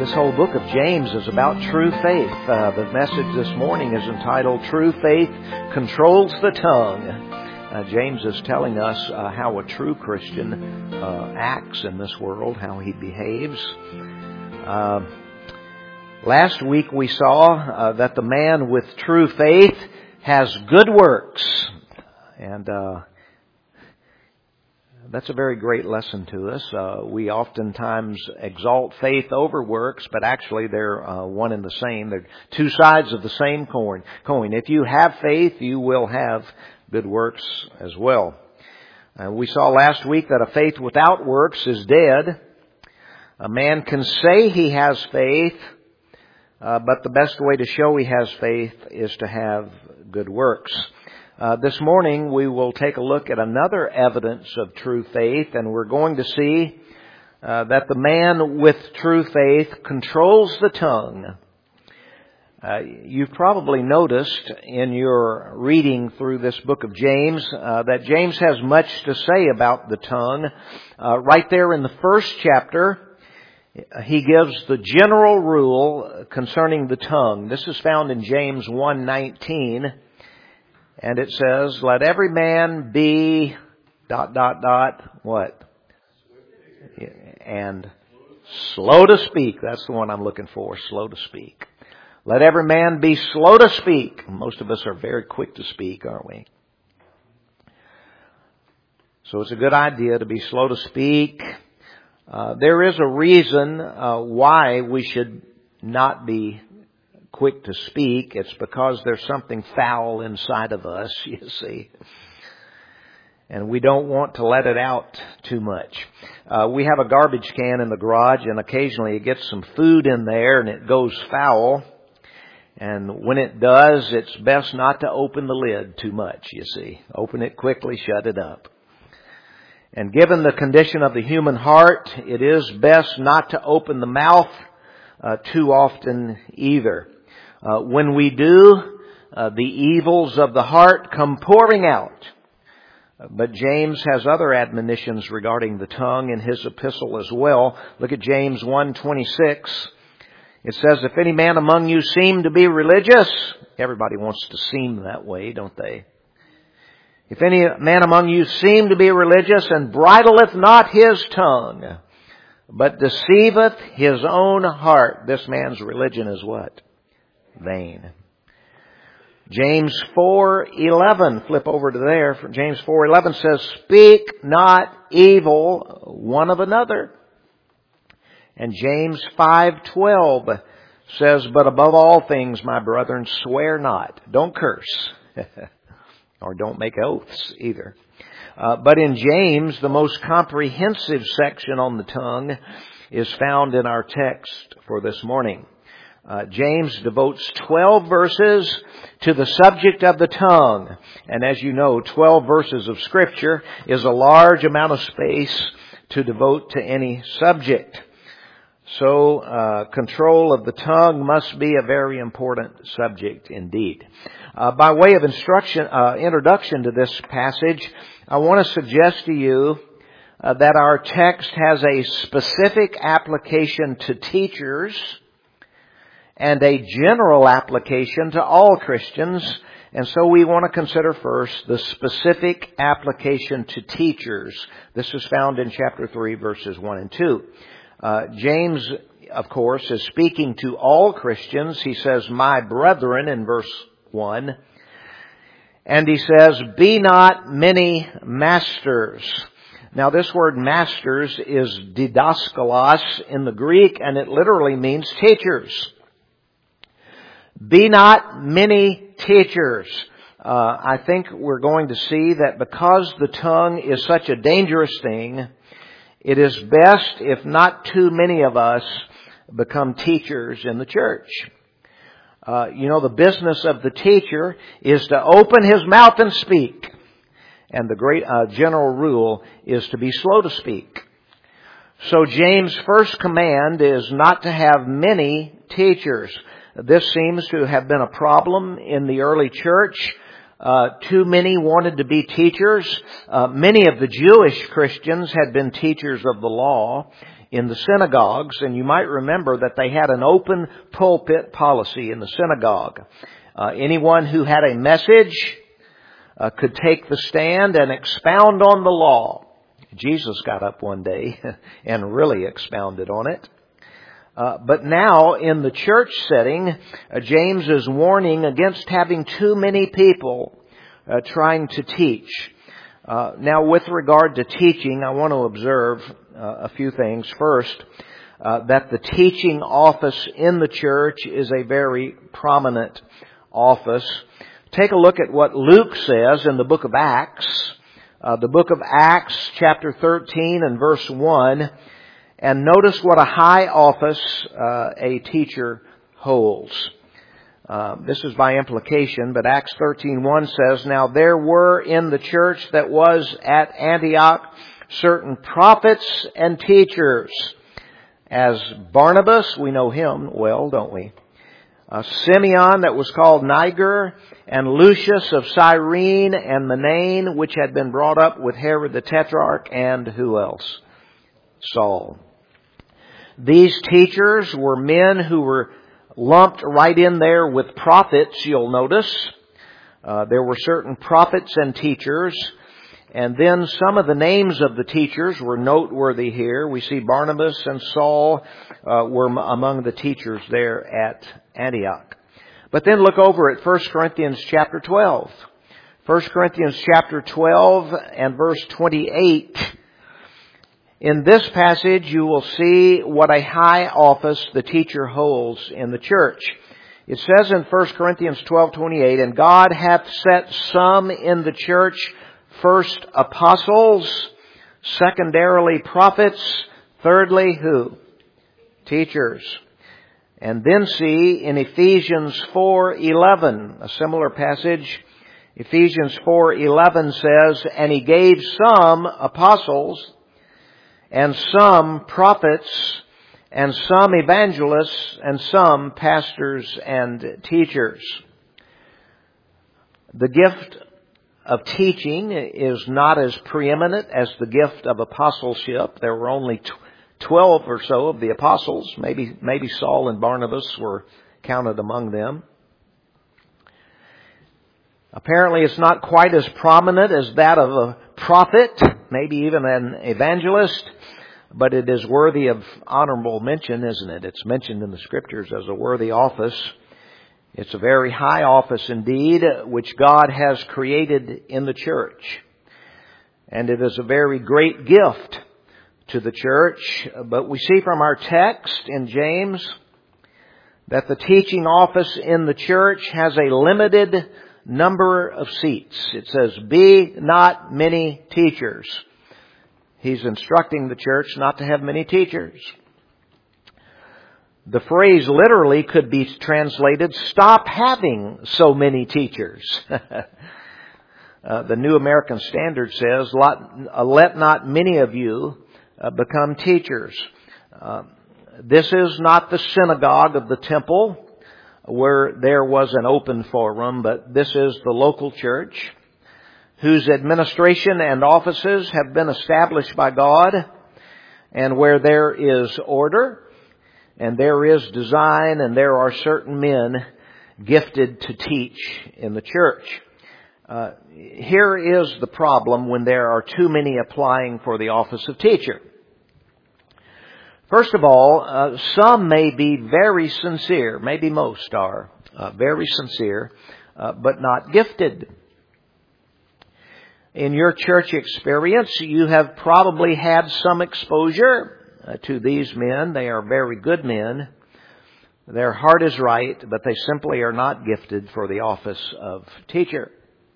This whole book of James is about true faith. The message this morning is entitled, True Faith Controls the Tongue. James is telling us how a true Christian acts in this world, how he behaves. Last week we saw that the man with true faith has good works. And that's a very great lesson to us. We oftentimes exalt faith over works, but actually they're one and the same. They're two sides of the same coin. If you have faith, you will have good works as well. We saw last week that a faith without works is dead. A man can say he has faith, but the best way to show he has faith is to have good works. This morning we will take a look at another evidence of true faith, and we're going to see that the man with true faith controls the tongue. You've probably noticed in your reading through this book of James that James has much to say about the tongue. Right there in the first chapter, he gives the general rule concerning the tongue. This is found in James 1:19. And it says, let every man be... what? And slow to speak. That's the one I'm looking for, slow to speak. Let every man be slow to speak. Most of us are very quick to speak, aren't we? So it's a good idea to be slow to speak. There is a reason why we should not be quick to speak. It's because there's something foul inside of us, you see. And we don't want to let it out too much. We have a garbage can in the garage, and occasionally it gets some food in there and it goes foul. And when it does, it's best not to open the lid too much, you see. Open it quickly, shut it up. And given the condition of the human heart, it is best not to open the mouth too often either. When we do, the evils of the heart come pouring out. But James has other admonitions regarding the tongue in his epistle as well. Look at James 1:26. It says, if any man among you seem to be religious, everybody wants to seem that way, don't they? If any man among you seem to be religious and bridleth not his tongue, but deceiveth his own heart, this man's religion is what? Vain. James 4:11, flip over to there. James 4:11 says, speak not evil one of another. And James 5:12 says, but above all things, my brethren, swear not. Don't curse. Or don't make oaths either. But in James, the most comprehensive section on the tongue is found in our text for this morning. James devotes 12 verses to the subject of the tongue. And as you know, 12 verses of Scripture is a large amount of space to devote to any subject. So, control of the tongue must be a very important subject indeed. By way of introduction to this passage, I want to suggest to you that our text has a specific application to teachers and a general application to all Christians. And so we want to consider first the specific application to teachers. This is found in chapter 3, verses 1 and 2. James, of course, is speaking to all Christians. He says, my brethren, in verse 1. And he says, be not many masters. Now this word masters is didaskalos in the Greek, and it literally means teachers. Be not many teachers. I think we're going to see that because the tongue is such a dangerous thing, it is best if not too many of us become teachers in the church. The business of the teacher is to open his mouth and speak. And the great general rule is to be slow to speak. So James' first command is not to have many teachers. This seems to have been a problem in the early church. Too many wanted to be teachers. Many of the Jewish Christians had been teachers of the law. in the synagogues, and you might remember that they had an open pulpit policy in the synagogue. Anyone who had a message could take the stand and expound on the law. Jesus got up one day and really expounded on it. But now, in the church setting, James is warning against having too many people trying to teach. Now, with regard to teaching, I want to observe a few things. First, that the teaching office in the church is a very prominent office. Take a look at what Luke says in the book of Acts. The book of Acts, chapter 13 and verse 1. And notice what a high office a teacher holds. This is by implication, but Acts 13:1 says, "Now there were in the church that was at Antioch certain prophets and teachers, as Barnabas," we know him well, don't we? "Simeon that was called Niger, and Lucius of Cyrene, and Manaen, which had been brought up with Herod the Tetrarch," and who else? Saul. These teachers were men who were lumped right in there with prophets, you'll notice. There were certain prophets and teachers. And then some of the names of the teachers were noteworthy here. We see Barnabas and Saul were among the teachers there at Antioch. But then look over at 1 Corinthians chapter 12. 1 Corinthians chapter 12 and verse 28. In this passage, you will see what a high office the teacher holds in the church. It says in 1 Corinthians 12:28, "And God hath set some in the church, first apostles, secondarily prophets, thirdly who? Teachers." And then see in Ephesians 4:11, a similar passage. Ephesians 4:11 says, "And He gave some apostles, and some prophets, and some evangelists, and some pastors and teachers." The gift of teaching is not as preeminent as the gift of apostleship. There were only 12 or so of the apostles. Maybe Saul and Barnabas were counted among them. Apparently it's not quite as prominent as that of a prophet, maybe even an evangelist, but it is worthy of honorable mention, isn't it? It's mentioned in the Scriptures as a worthy office. It's a very high office indeed, which God has created in the church. And it is a very great gift to the church. But we see from our text in James that the teaching office in the church has a limited number of seats. It says, "Be not many teachers." He's instructing the church not to have many teachers. The phrase literally could be translated, "Stop having so many teachers." The New American Standard says, "Let not many of you become teachers." This is not the synagogue of the temple where there was an open forum, but this is the local church whose administration and offices have been established by God, and where there is order and there is design and there are certain men gifted to teach in the church. Here is the problem when there are too many applying for the office of teacher. First of all, some may be very sincere, maybe most are very sincere, but not gifted. In your church experience, you have probably had some exposure to these men. They are very good men. Their heart is right, but they simply are not gifted for the office of teacher.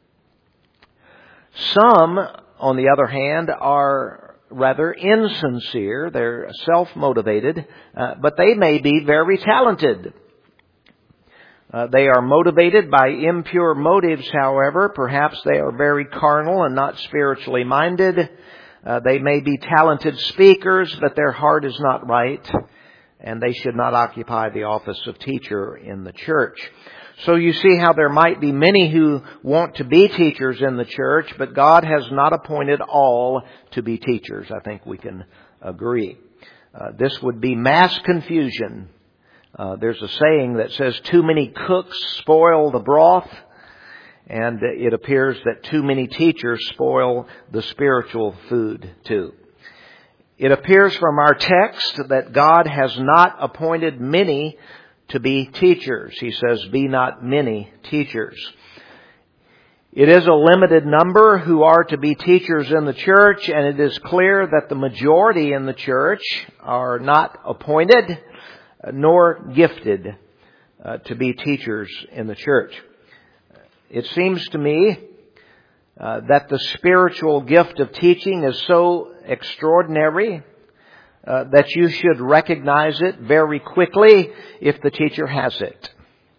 Some, on the other hand, are rather insincere. They're self-motivated, but they may be very talented. They are motivated by impure motives, however. Perhaps they are very carnal and not spiritually minded. They may be talented speakers, but their heart is not right, and they should not occupy the office of teacher in the church. So you see how there might be many who want to be teachers in the church, but God has not appointed all to be teachers. I think we can agree. This would be mass confusion. There's a saying that says too many cooks spoil the broth, and it appears that too many teachers spoil the spiritual food too. It appears from our text that God has not appointed many to be teachers. He says, "Be not many teachers." It is a limited number who are to be teachers in the church, and it is clear that the majority in the church are not appointed nor gifted to be teachers in the church. It seems to me that the spiritual gift of teaching is so extraordinary that you should recognize it very quickly if the teacher has it.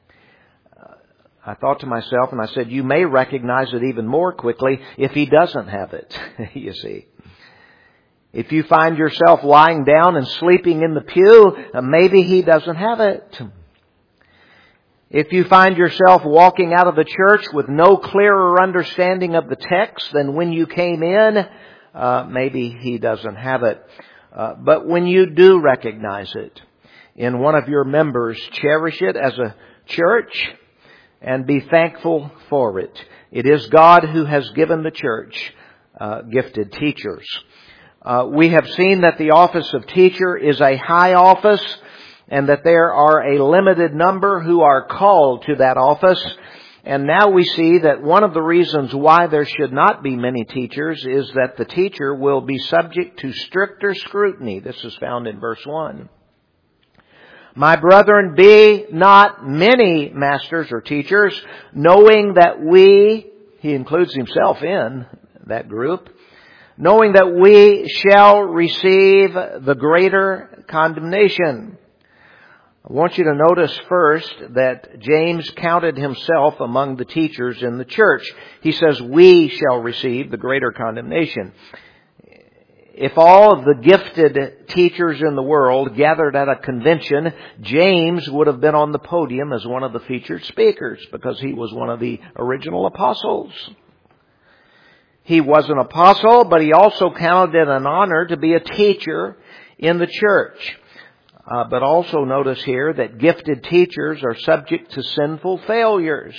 I thought to myself, and I said, you may recognize it even more quickly if he doesn't have it, you see. If you find yourself lying down and sleeping in the pew, maybe he doesn't have it. If you find yourself walking out of the church with no clearer understanding of the text than when you came in, maybe he doesn't have it. But when you do recognize it in one of your members, cherish it as a church and be thankful for it. It is God who has given the church gifted teachers. We have seen that the office of teacher is a high office, and that there are a limited number who are called to that office. And now we see that one of the reasons why there should not be many teachers is that the teacher will be subject to stricter scrutiny. This is found in verse 1. My brethren, be not many masters or teachers, knowing that we, he includes himself in that group, knowing that we shall receive the greater condemnation. I want you to notice first that James counted himself among the teachers in the church. He says, we shall receive the greater condemnation. If all of the gifted teachers in the world gathered at a convention, James would have been on the podium as one of the featured speakers because he was one of the original apostles. He was an apostle, but he also counted it an honor to be a teacher in the church. But also notice here that gifted teachers are subject to sinful failures.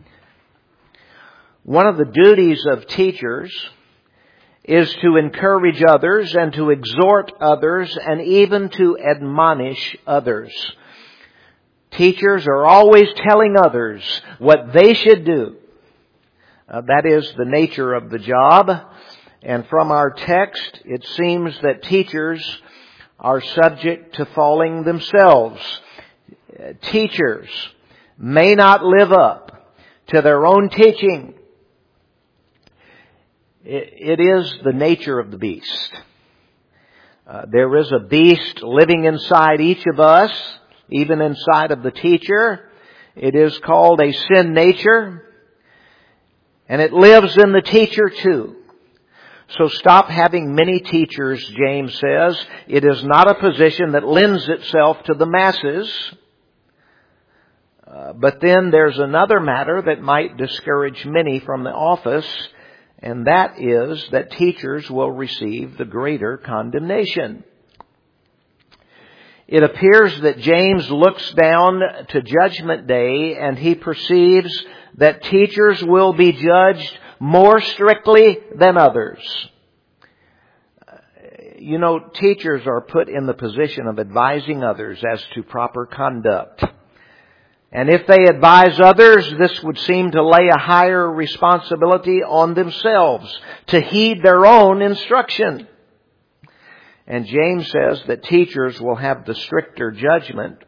One of the duties of teachers is to encourage others and to exhort others and even to admonish others. Teachers are always telling others what they should do. That is the nature of the job. And from our text, it seems that teachers are subject to falling themselves. Teachers may not live up to their own teaching. It is the nature of the beast. There is a beast living inside each of us, even inside of the teacher. It is called a sin nature, and it lives in the teacher too. So stop having many teachers, James says. It is not a position that lends itself to the masses. But then there's another matter that might discourage many from the office, and that is that teachers will receive the greater condemnation. It appears that James looks down to Judgment Day and he perceives that teachers will be judged more strictly than others. You know, teachers are put in the position of advising others as to proper conduct. And if they advise others, this would seem to lay a higher responsibility on themselves to heed their own instruction. And James says that teachers will have the stricter judgment.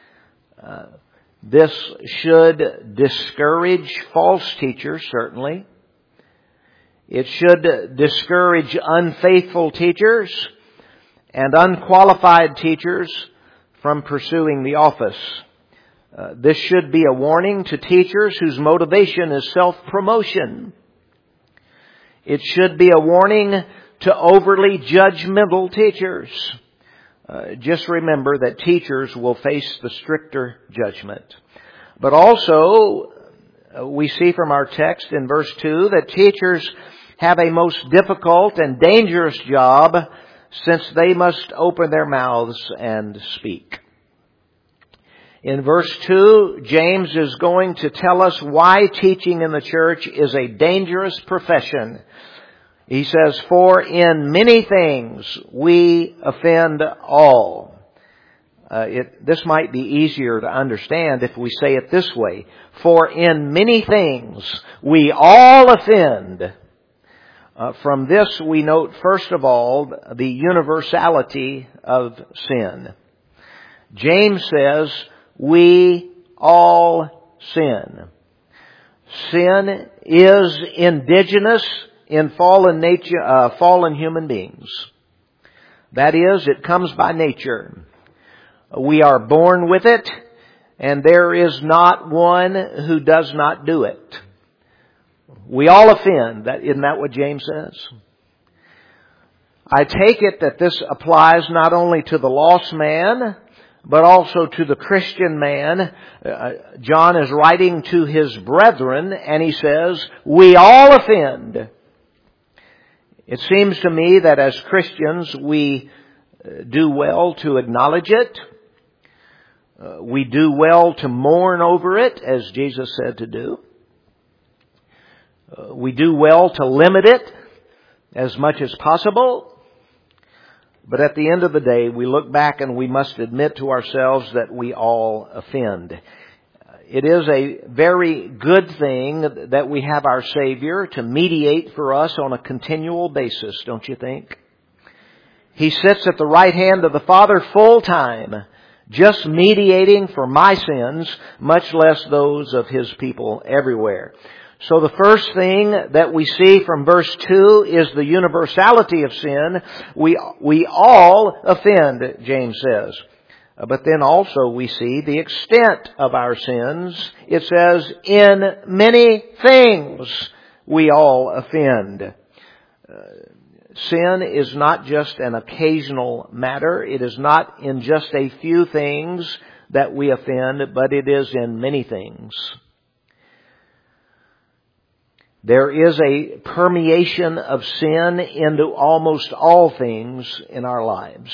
This should discourage false teachers, certainly. It should discourage unfaithful teachers and unqualified teachers from pursuing the office. This should be a warning to teachers whose motivation is self-promotion. It should be a warning to overly judgmental teachers. Just remember that teachers will face the stricter judgment. But also, we see from our text in verse 2 that teachers have a most difficult and dangerous job since they must open their mouths and speak. In verse 2, James is going to tell us why teaching in the church is a dangerous profession. He says, "For in many things we offend all." This might be easier to understand if we say it this way. For in many things we all offend. From this we note, first of all, the universality of sin. James says, we all sin. Sin is indigenous in fallen human beings. That is, it comes by nature. We are born with it, and there is not one who does not do it. We all offend. Isn't that what James says? I take it that this applies not only to the lost man, but also to the Christian man. John is writing to his brethren, and he says, we all offend. It seems to me that as Christians, we do well to acknowledge it. We do well to mourn over it, as Jesus said to do. We do well to limit it as much as possible. But at the end of the day, we look back and we must admit to ourselves that we all offend. It is a very good thing that we have our Savior to mediate for us on a continual basis, don't you think? He sits at the right hand of the Father full time, just mediating for my sins, much less those of His people everywhere. So the first thing that we see from verse 2 is the universality of sin. We all offend, James says. But then also we see the extent of our sins. It says, in many things we all offend. Sin is not just an occasional matter. It is not in just a few things that we offend, but it is in many things. There is a permeation of sin into almost all things in our lives.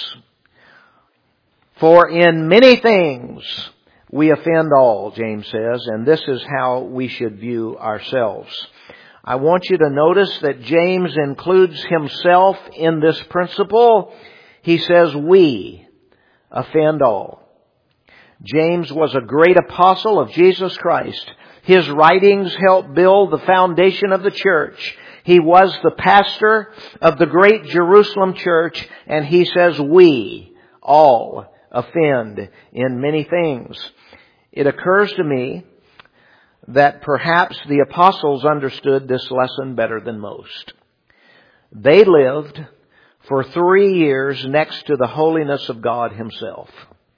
For in many things we offend all, James says, and this is how we should view ourselves. I want you to notice that James includes himself in this principle. He says, we offend all. James was a great apostle of Jesus Christ. His writings helped build the foundation of the church. He was the pastor of the great Jerusalem church, and he says, we all offend in many things. It occurs to me that perhaps the apostles understood this lesson better than most. They lived for 3 years next to the holiness of God Himself.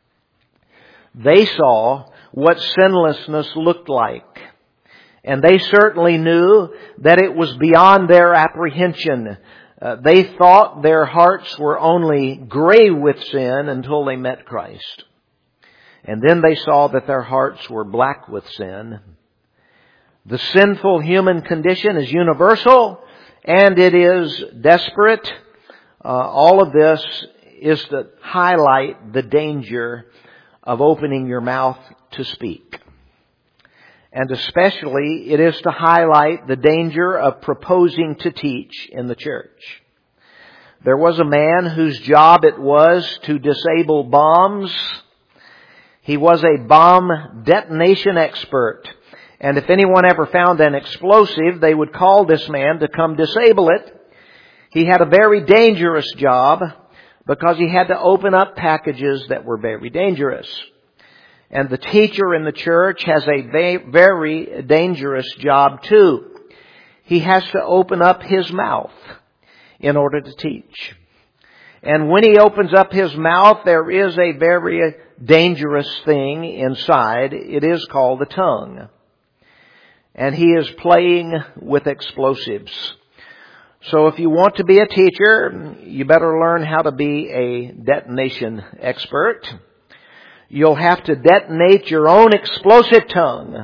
They saw what sinlessness looked like. And they certainly knew that it was beyond their apprehension. They thought their hearts were only gray with sin until they met Christ. And then they saw that their hearts were black with sin. The sinful human condition is universal and it is desperate. All of this is to highlight the danger of opening your mouth to speak. And especially it is to highlight the danger of proposing to teach in the church. There was a man whose job it was to disable bombs. He was a bomb detonation expert. And if anyone ever found an explosive, they would call this man to come disable it. He had a very dangerous job because he had to open up packages that were very dangerous. And the teacher in the church has a very dangerous job too. He has to open up his mouth in order to teach. And when he opens up his mouth, there is a very dangerous thing inside. It is called the tongue. And he is playing with explosives. So if you want to be a teacher, you better learn how to be a detonation expert. You'll have to detonate your own explosive tongue.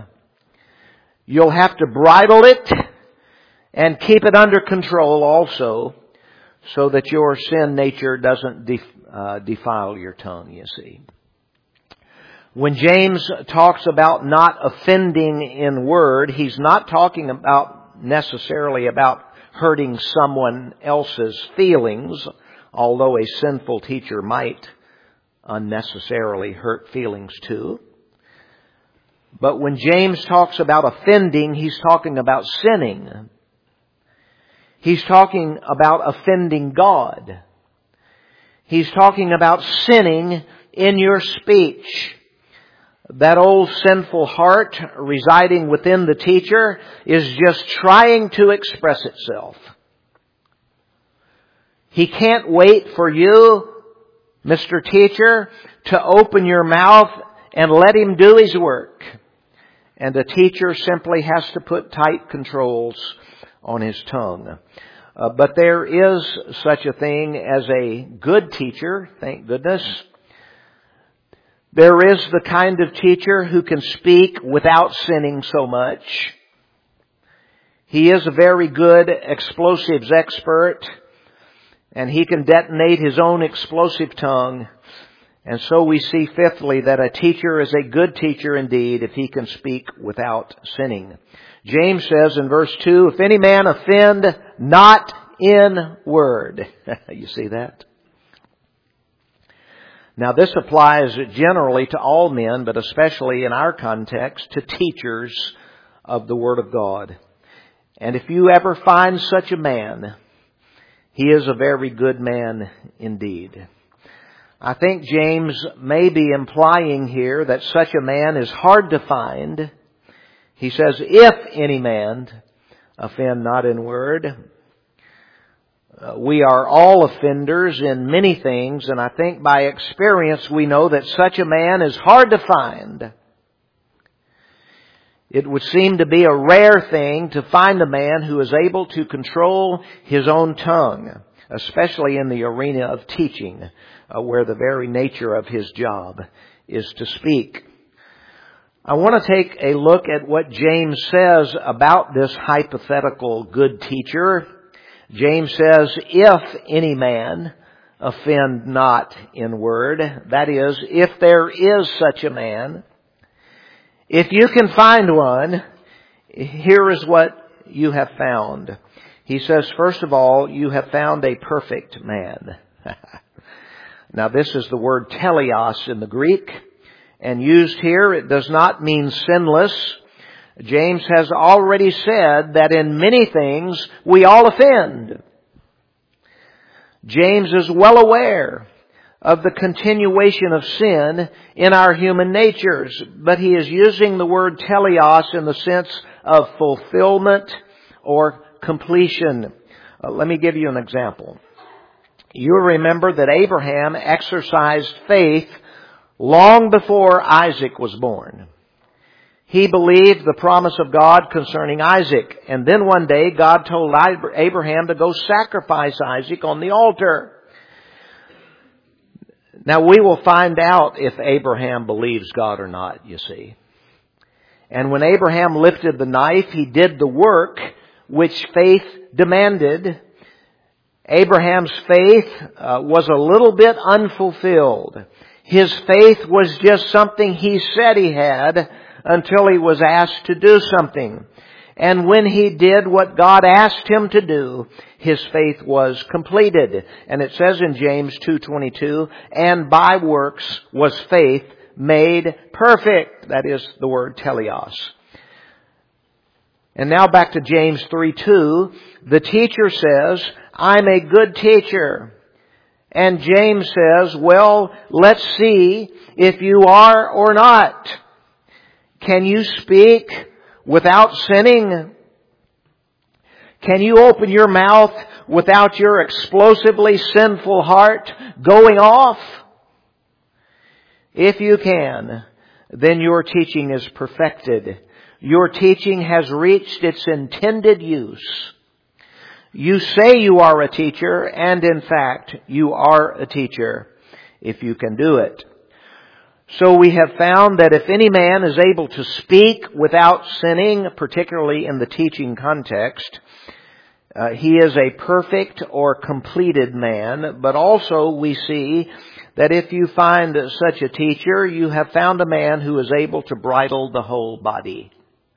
You'll have to bridle it and keep it under control also, so that your sin nature doesn't defile your tongue, you see. When James talks about not offending in word, he's not talking about necessarily about hurting someone else's feelings, although a sinful teacher might unnecessarily hurt feelings too. But when James talks about offending, he's talking about sinning. He's talking about offending God. He's talking about sinning in your speech. That old sinful heart residing within the teacher is just trying to express itself. He can't wait for you, Mr. Teacher, to open your mouth and let him do his work. And a teacher simply has to put tight controls on his tongue. But there is such a thing as a good teacher, thank goodness. There is the kind of teacher who can speak without sinning so much. He is a very good explosives expert, and he can detonate his own explosive tongue. And so we see fifthly that a teacher is a good teacher indeed if he can speak without sinning. James says in verse 2, if any man offend not in word. You see that? Now this applies generally to all men, but especially in our context to teachers of the Word of God. And if you ever find such a man, he is a very good man indeed. I think James may be implying here that such a man is hard to find. He says, if any man offend not in word. We are all offenders in many things, and I think by experience we know that such a man is hard to find. It would seem to be a rare thing to find a man who is able to control his own tongue, especially in the arena of teaching, where the very nature of his job is to speak. I want to take a look at what James says about this hypothetical good teacher. James says, if any man offend not in word, that is, if there is such a man, if you can find one, here is what you have found. He says, first of all, you have found a perfect man. Now this is the word teleos in the Greek, and used here, it does not mean sinless. James has already said that in many things we all offend. James is well aware of the continuation of sin in our human natures, but he is using the word teleos in the sense of fulfillment or completion. Let me give you an example. You remember that Abraham exercised faith long before Isaac was born. He believed the promise of God concerning Isaac. And then one day God told Abraham to go sacrifice Isaac on the altar. Now we will find out if Abraham believes God or not, you see. And when Abraham lifted the knife, he did the work which faith demanded. Abraham's faith was a little bit unfulfilled. His faith was just something he said he had until he was asked to do something. And when he did what God asked him to do, his faith was completed. And it says in James 2:22, and by works was faith made perfect. That is the word teleos. And now back to James 3:2. The teacher says, I'm a good teacher. And James says, well, let's see if you are or not. Can you speak without sinning? Can you open your mouth without your explosively sinful heart going off? If you can, then your teaching is perfected. Your teaching has reached its intended use. You say you are a teacher, and in fact, you are a teacher, if you can do it. So we have found that if any man is able to speak without sinning, particularly in the teaching context, He is a perfect or completed man, but also we see that if you find such a teacher, you have found a man who is able to bridle the whole body.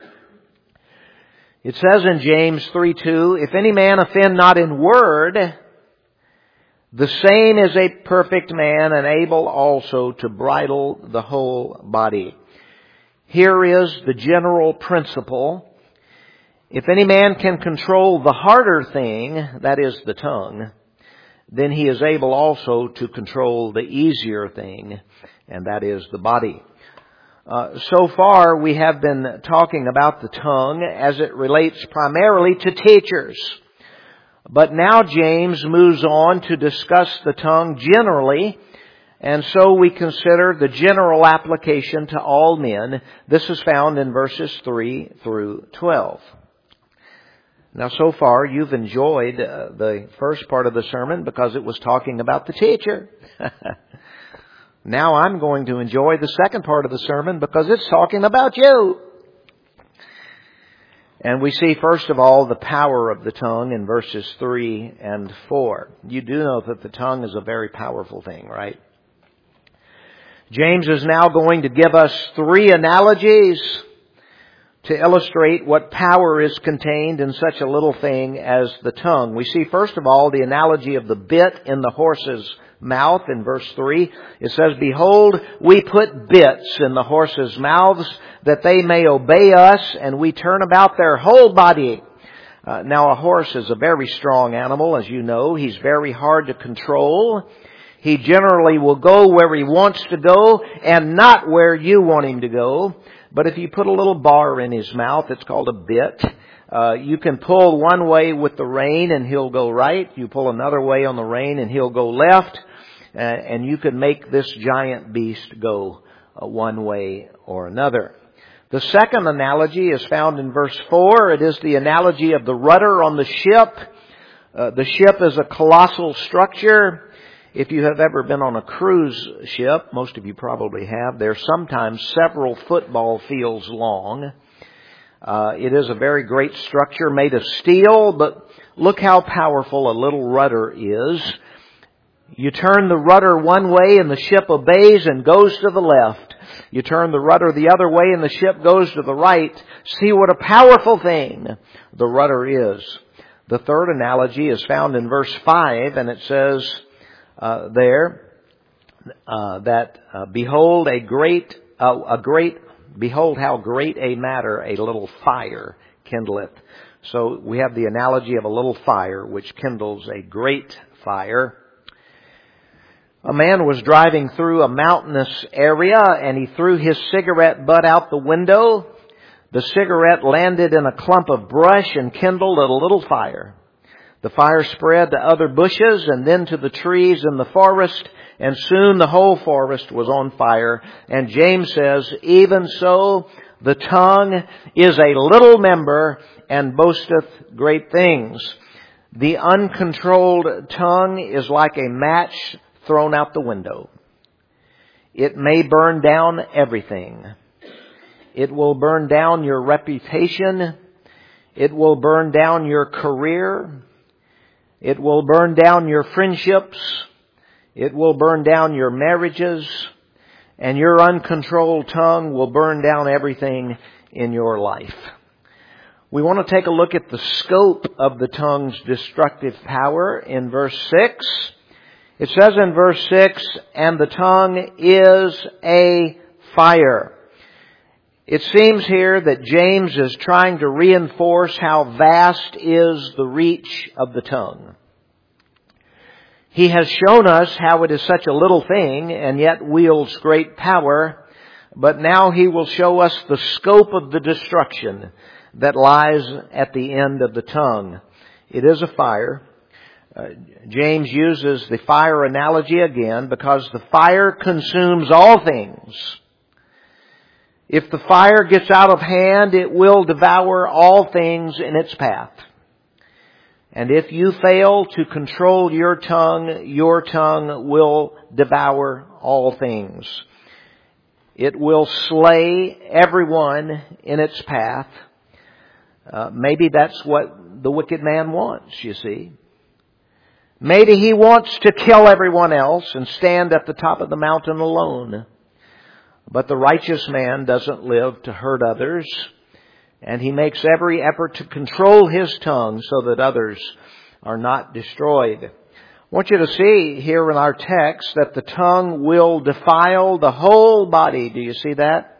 It says in James 3:2, if any man offend not in word, the same is a perfect man and able also to bridle the whole body. Here is the general principle. If any man can control the harder thing, that is the tongue, then he is able also to control the easier thing, and that is the body. So far we have been talking about the tongue as it relates primarily to teachers. But now James moves on to discuss the tongue generally, and so we consider the general application to all men. This is found in verses 3 through 12. Now, so far, you've enjoyed the first part of the sermon because it was talking about the teacher. Now I'm going to enjoy the second part of the sermon because it's talking about you. And we see, first of all, the power of the tongue in verses 3 and 4. You do know that the tongue is a very powerful thing, right? James is now going to give us 3 analogies to illustrate what power is contained in such a little thing as the tongue. We see, first of all, the analogy of the bit in the horse's mouth in verse 3. It says, behold, we put bits in the horses' mouths that they may obey us, and we turn about their whole body. Now, a horse is a very strong animal, as you know. He's very hard to control. He generally will go where he wants to go and not where you want him to go. But if you put a little bar in his mouth, it's called a bit. You can pull one way with the rein and he'll go right. You pull another way on the rein and he'll go left. And you can make this giant beast go one way or another. The second analogy is found in verse 4. It is the analogy of the rudder on the ship. The ship is a colossal structure. If you have ever been on a cruise ship, most of you probably have, they're sometimes several football fields long. It is a very great structure made of steel, but look how powerful a little rudder is. You turn the rudder one way and the ship obeys and goes to the left. You turn the rudder the other way and the ship goes to the right. See what a powerful thing the rudder is. The third analogy is found in verse 5, and it says behold how great a matter a little fire kindleth. So we have the analogy of a little fire which kindles a great fire. A man was driving through a mountainous area and he threw his cigarette butt out the window. The cigarette landed in a clump of brush and kindled a little fire. The fire spread to other bushes and then to the trees in the forest, and soon the whole forest was on fire. And James says, even so, the tongue is a little member and boasteth great things. The uncontrolled tongue is like a match thrown out the window. It may burn down everything. It will burn down your reputation. It will burn down your career. It will burn down your friendships. It will burn down your marriages. And your uncontrolled tongue will burn down everything in your life. We want to take a look at the scope of the tongue's destructive power in verse 6. It says in verse 6, and the tongue is a fire. It seems here that James is trying to reinforce how vast is the reach of the tongue. He has shown us how it is such a little thing and yet wields great power, but now he will show us the scope of the destruction that lies at the end of the tongue. It is a fire. James uses the fire analogy again because the fire consumes all things. If the fire gets out of hand, it will devour all things in its path. And if you fail to control your tongue will devour all things. It will slay everyone in its path. Maybe that's what the wicked man wants, you see. Maybe he wants to kill everyone else and stand at the top of the mountain alone. But the righteous man doesn't live to hurt others, and he makes every effort to control his tongue so that others are not destroyed. I want you to see here in our text that the tongue will defile the whole body. Do you see that?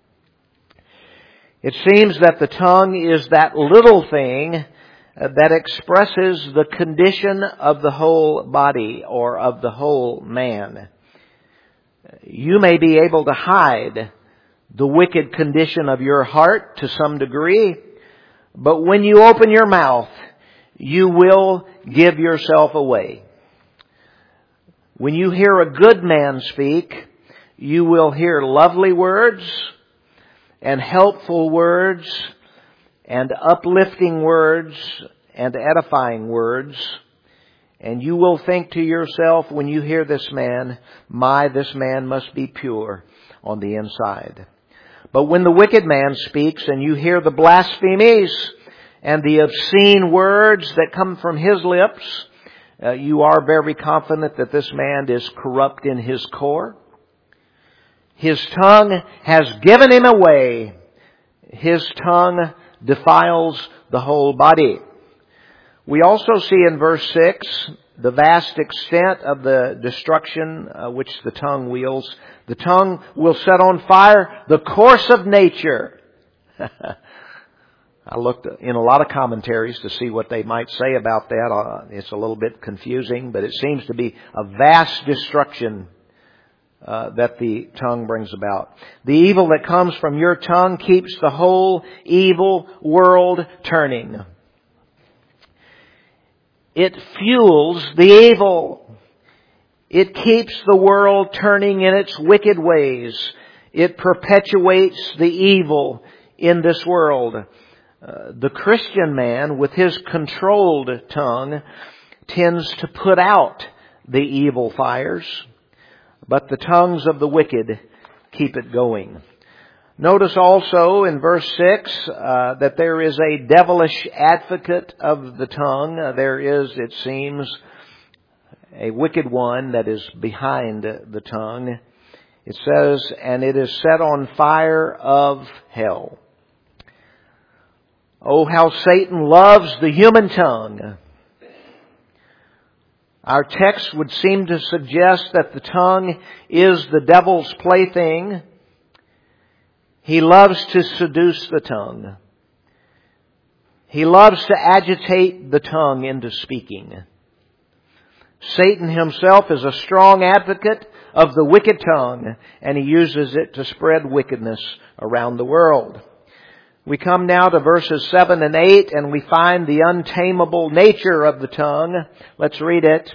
It seems that the tongue is that little thing that expresses the condition of the whole body or of the whole man. You may be able to hide the wicked condition of your heart to some degree, but when you open your mouth, you will give yourself away. When you hear a good man speak, you will hear lovely words and helpful words and uplifting words and edifying words. And you will think to yourself when you hear this man, this man must be pure on the inside. But when the wicked man speaks and you hear the blasphemies and the obscene words that come from his lips, you are very confident that this man is corrupt in his core. His tongue has given him away. His tongue defiles the whole body. We also see in verse 6 the vast extent of the destruction which the tongue wields. The tongue will set on fire the course of nature. I looked in a lot of commentaries to see what they might say about that. It's a little bit confusing, but it seems to be a vast destruction that the tongue brings about. The evil that comes from your tongue keeps the whole evil world turning. It fuels the evil. It keeps the world turning in its wicked ways. It perpetuates the evil in this world. The Christian man, with his controlled tongue, tends to put out the evil fires, but the tongues of the wicked keep it going. Notice also in verse 6 that there is a devilish advocate of the tongue. There is, it seems, a wicked one that is behind the tongue. It says, and it is set on fire of hell. Oh, how Satan loves the human tongue. Our text would seem to suggest that the tongue is the devil's plaything. He loves to seduce the tongue. He loves to agitate the tongue into speaking. Satan himself is a strong advocate of the wicked tongue, and he uses it to spread wickedness around the world. We come now to verses 7 and 8, and we find the untamable nature of the tongue. Let's read it.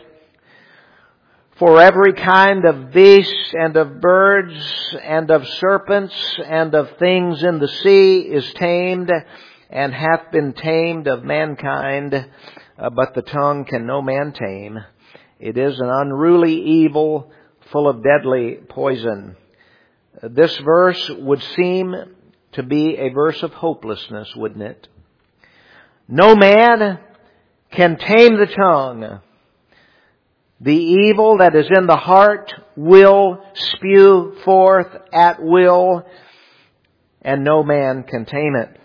For every kind of beast and of birds and of serpents and of things in the sea is tamed and hath been tamed of mankind, but the tongue can no man tame. It is an unruly evil full of deadly poison. This verse would seem to be a verse of hopelessness, wouldn't it? No man can tame the tongue. The evil that is in the heart will spew forth at will, and no man can tame it.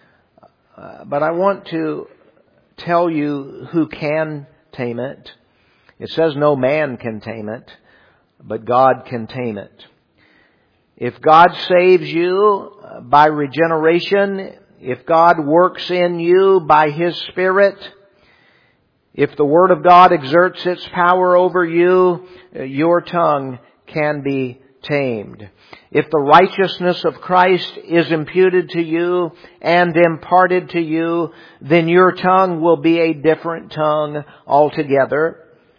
But I want to tell you who can tame it. It says no man can tame it, but God can tame it. If God saves you by regeneration, if God works in you by His Spirit, if the Word of God exerts its power over you, your tongue can be tamed. If the righteousness of Christ is imputed to you and imparted to you, then your tongue will be a different tongue altogether.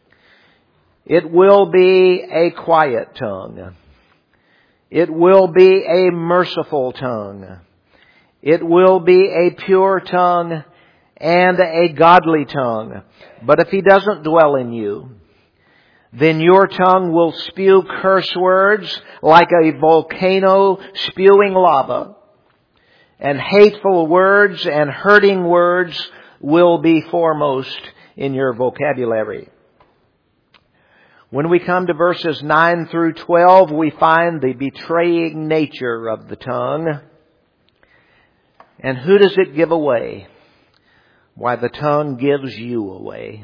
It will be a quiet tongue. It will be a merciful tongue. It will be a pure tongue and a godly tongue. But if He doesn't dwell in you, then your tongue will spew curse words like a volcano spewing lava. and hateful words and hurting words will be foremost in your vocabulary. When we come to verses 9 through 12, we find the betraying nature of the tongue. And who does it give away? Why, the tongue gives you away.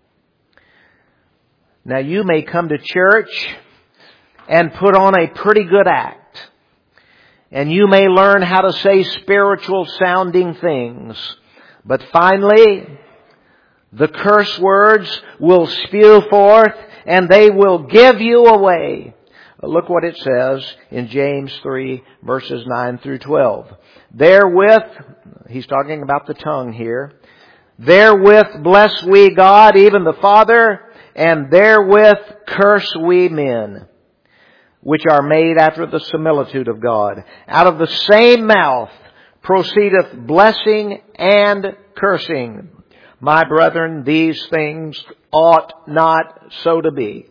Now, you may come to church and put on a pretty good act. And you may learn how to say spiritual sounding things. But finally, the curse words will spew forth and they will give you away. Look what it says in James 3 verses 9 through 12. Therewith, he's talking about the tongue here. Therewith bless we God, even the Father, and therewith curse we men, which are made after the similitude of God. Out of the same mouth proceedeth blessing and cursing. My brethren, these things ought not so to be.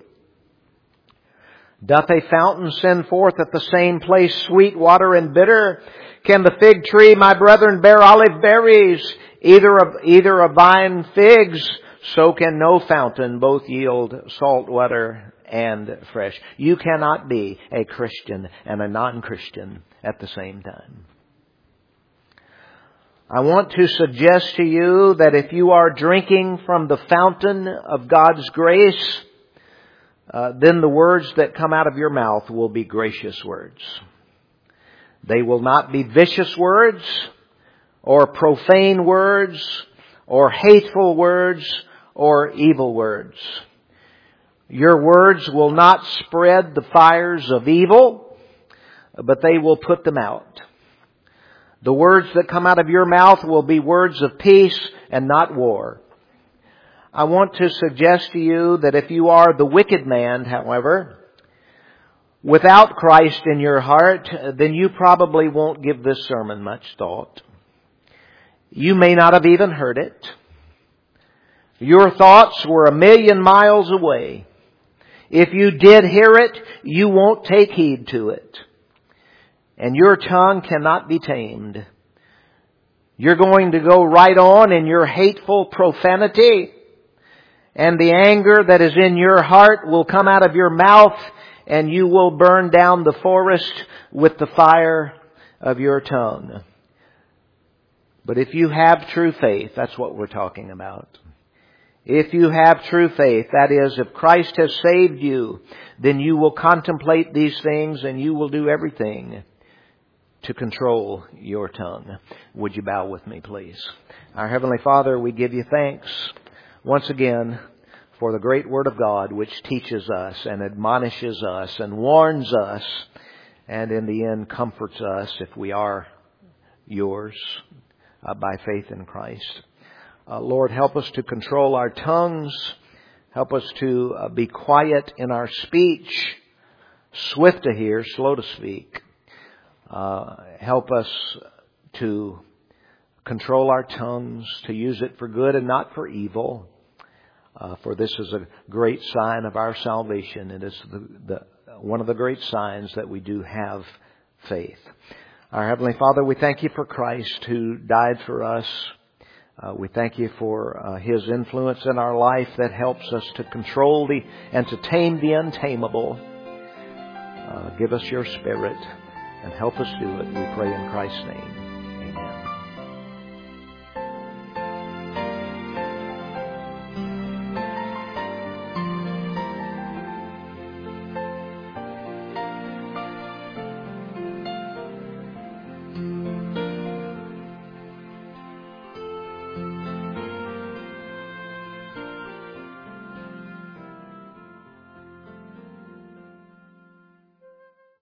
Doth a fountain send forth at the same place sweet water and bitter? Can the fig tree, my brethren, bear olive berries? Either a vine figs? So can no fountain both yield salt water and fresh. You cannot be a Christian and a non-Christian at the same time. I want to suggest to you that if you are drinking from the fountain of God's grace, then the words that come out of your mouth will be gracious words. They will not be vicious words or profane words or hateful words or evil words. Your words will not spread the fires of evil, but they will put them out. The words that come out of your mouth will be words of peace and not war. I want to suggest to you that if you are the wicked man, however, without Christ in your heart, then you probably won't give this sermon much thought. You may not have even heard it. Your thoughts were 1,000,000 miles away. If you did hear it, you won't take heed to it. And your tongue cannot be tamed. You're going to go right on in your hateful profanity. And the anger that is in your heart will come out of your mouth. And you will burn down the forest with the fire of your tongue. But if you have true faith, that's what we're talking about. If you have true faith, that is, if Christ has saved you, then you will contemplate these things and you will do everything to control your tongue. Would you bow with me, please? Our Heavenly Father, we give you thanks once again for the great Word of God which teaches us and admonishes us and warns us and in the end comforts us if we are yours by faith in Christ. Lord, help us to control our tongues. Help us to be quiet in our speech, swift to hear, slow to speak. Help us to control our tongues, to use it for good and not for evil. For this is a great sign of our salvation. It is one of the great signs that we do have faith. Our Heavenly Father, we thank you for Christ who died for us. We thank you for His influence in our life that helps us to control and to tame the untamable. Give us your Spirit and help us do it, we pray in Christ's name.